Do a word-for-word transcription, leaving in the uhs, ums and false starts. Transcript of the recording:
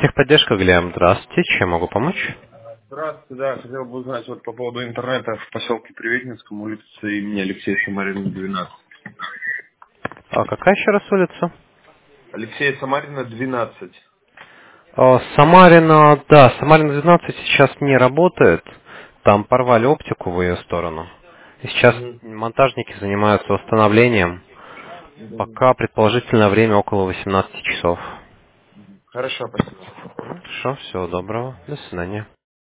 Техподдержка, Глеб, здравствуйте, чем могу помочь? Здравствуйте, да, хотел бы узнать вот по поводу интернета в поселке Приветинском, улица имени Алексея Самарина, двенадцать. А какая еще раз улица? Алексея Самарина, двенадцать. А, Самарина, да, Самарина двенадцать сейчас не работает. Там порвали оптику в ее сторону. И сейчас Угу. монтажники занимаются восстановлением. Угу. Пока предположительное время около восемнадцати часов. Хорошо, спасибо. Хорошо, всего доброго. До свидания.